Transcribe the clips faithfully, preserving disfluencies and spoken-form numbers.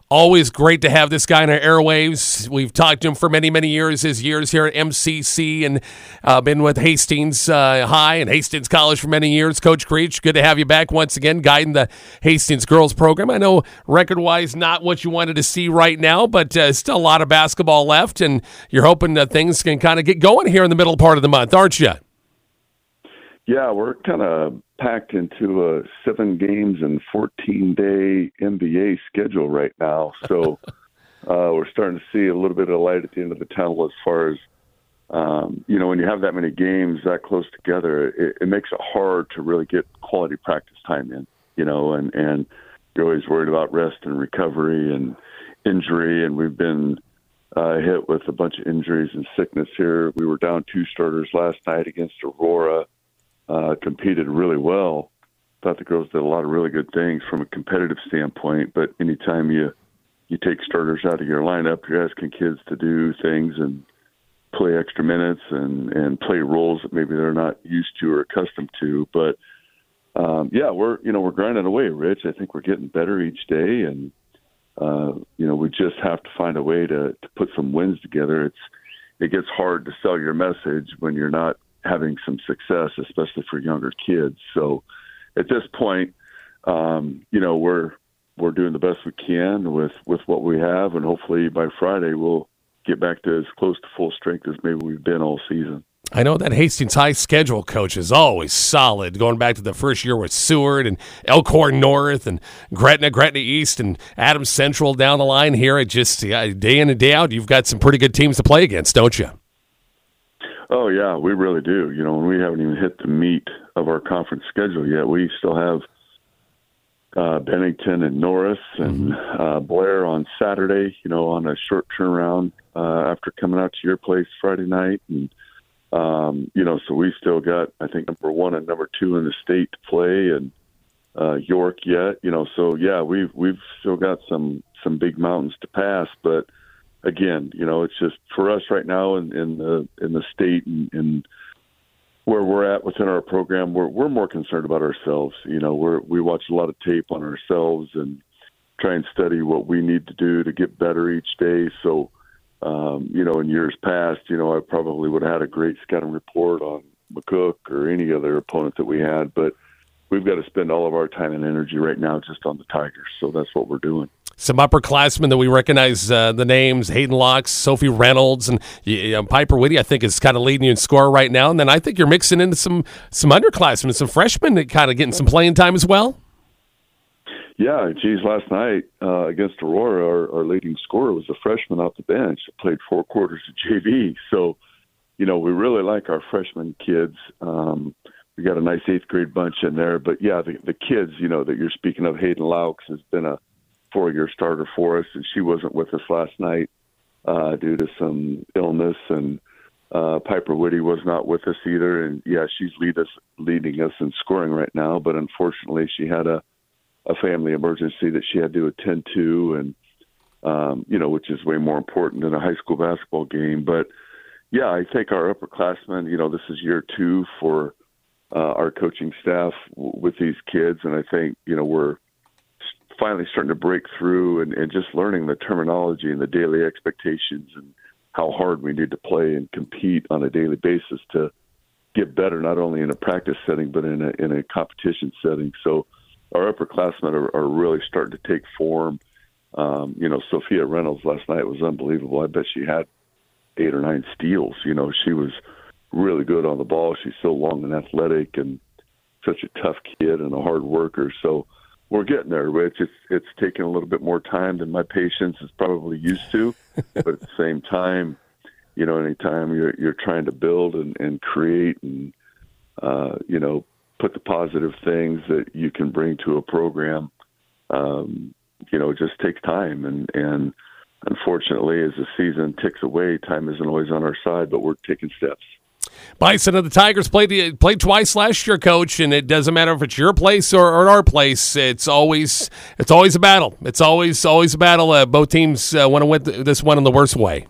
Always great to have this guy in our airwaves. We've talked to him for many, many years, his years here at M C C, and uh, been with Hastings uh, High and Hastings College for many years. Coach Creech, good to have you back once again, guiding the Hastings girls program. I know record-wise not what you wanted to see right now, but uh, still a lot of basketball left, and you're hoping that things can kind of get going here in the middle part of the month, aren't you? Yeah, we're kind of packed into a seven games and fourteen day N B A schedule right now. So uh, we're starting to see a little bit of light at the end of the tunnel as far as, um, you know, when you have that many games that close together, it, it makes it hard to really get quality practice time in, you know, and, and you're always worried about rest and recovery and injury. And we've been uh, hit with a bunch of injuries and sickness here. We were down two starters last night against Aurora. Uh, competed really well. Thought the girls did a lot of really good things from a competitive standpoint, but anytime you you take starters out of your lineup, you're asking kids to do things and play extra minutes and, and play roles that maybe they're not used to or accustomed to. But um, yeah, we're you know we're grinding away, Rich. I think we're getting better each day, and uh, you know we just have to find a way to, to put some wins together. It's it gets hard to sell your message when you're not having some success, especially for younger kids. So at this point, um, you know, we're, we're doing the best we can with, with what we have. And hopefully by Friday, we'll get back to as close to full strength as maybe we've been all season. I know that Hastings High schedule, coach, is always solid, going back to the first year with Seward and Elkhorn North and Gretna, Gretna East, and Adams Central down the line here. It just, yeah, day in and day out, you've got some pretty good teams to play against, don't you? Oh, yeah, we really do. You know, and we haven't even hit the meat of our conference schedule yet. We still have uh, Bennington and Norris and mm-hmm. uh, Blair on Saturday, you know, on a short turnaround uh, after coming out to your place Friday night. And, um, you know, so we still got, I think, number one and number two in the state to play, and uh, York yet. You know, so, yeah, we've, we've still got some, some big mountains to pass, but again, you know, it's just for us right now in, in the in the state and, and where we're at within our program, we're we're more concerned about ourselves. You know, we're we watch a lot of tape on ourselves and try and study what we need to do to get better each day. So, um, you know, in years past, you know, I probably would have had a great scouting report on McCook or any other opponent that we had, but we've got to spend all of our time and energy right now just on the Tigers. So that's what we're doing. Some upperclassmen that we recognize uh, the names, Hayden Locks, Sophie Reynolds, and you know, Piper Whitty, I think, is kind of leading you in score right now. And then I think you're mixing into some some underclassmen, some freshmen that kind of getting some playing time as well. Yeah, geez, last night uh, against Aurora, our, our leading scorer was a freshman off the bench that played four quarters of J V. So, you know, we really like our freshman kids. Um, we got a nice eighth grade bunch in there. But, yeah, the, the kids, you know, that you're speaking of, Hayden Laux has been a four-year starter for us, and she wasn't with us last night uh, due to some illness, and uh, Piper Whitty was not with us either. And yeah, she's lead us, leading us in scoring right now, but unfortunately she had a, a family emergency that she had to attend to, and um, you know, which is way more important than a high school basketball game. But yeah, I think our upperclassmen, you know, this is year two for uh, our coaching staff w- with these kids, and I think, you know, we're finally starting to break through and, and just learning the terminology and the daily expectations and how hard we need to play and compete on a daily basis to get better, not only in a practice setting, but in a, in a competition setting. So our upperclassmen are, are really starting to take form. Um, you know, Sophia Reynolds last night was unbelievable. I bet she had eight or nine steals. You know, she was really good on the ball. She's so long and athletic and such a tough kid and a hard worker. So we're getting there, Rich. It's it's taking a little bit more time than my patience is probably used to, but at the same time, you know, anytime you're you're trying to build and, and create and uh, you know, put the positive things that you can bring to a program, um, you know, it just takes time. And, and unfortunately, as the season ticks away, time isn't always on our side, but we're taking steps. Bison of the Tigers played played twice last year, Coach, and it doesn't matter if it's your place or, or our place. It's always it's always a battle. It's always always a battle. Uh, both teams uh, want to win this one in the worst way.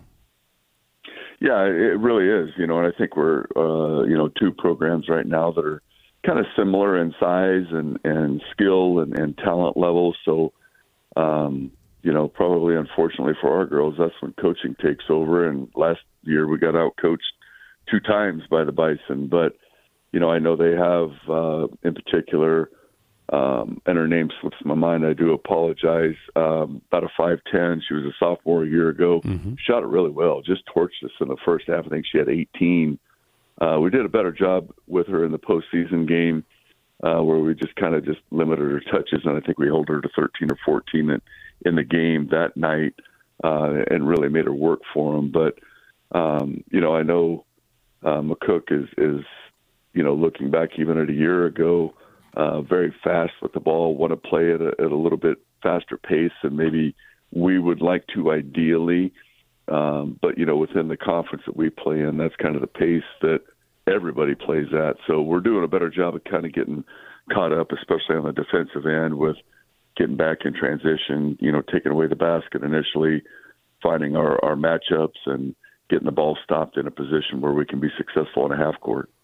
Yeah, it really is. You know, and I think we're uh, you know two programs right now that are kind of similar in size and and skill and, and talent level. So, um, you know, probably unfortunately for our girls, that's when coaching takes over. And last year we got out coached two times by the Bison. But, you know, I know they have, uh, in particular, um, and her name slips my mind. I do apologize. Um, about a five ten. She was a sophomore a year ago. Mm-hmm. Shot it really well. Just torched us in the first half. I think she had eighteen. Uh, we did a better job with her in the postseason game, uh, where we just kind of just limited her touches, and I think we held her to thirteen or fourteen in, in the game that night, uh, and really made her work for them. But um, you know, I know uh, McCook is is you know, looking back even at a year ago, uh, very fast with the ball, want to play at a, at a little bit faster pace than maybe we would like to ideally. Um, but, you know, within the conference that we play in, that's kind of the pace that everybody plays at. So we're doing a better job of kind of getting caught up, especially on the defensive end, with getting back in transition, you know, taking away the basket initially, finding our, our matchups and getting the ball stopped in a position where we can be successful in a half court.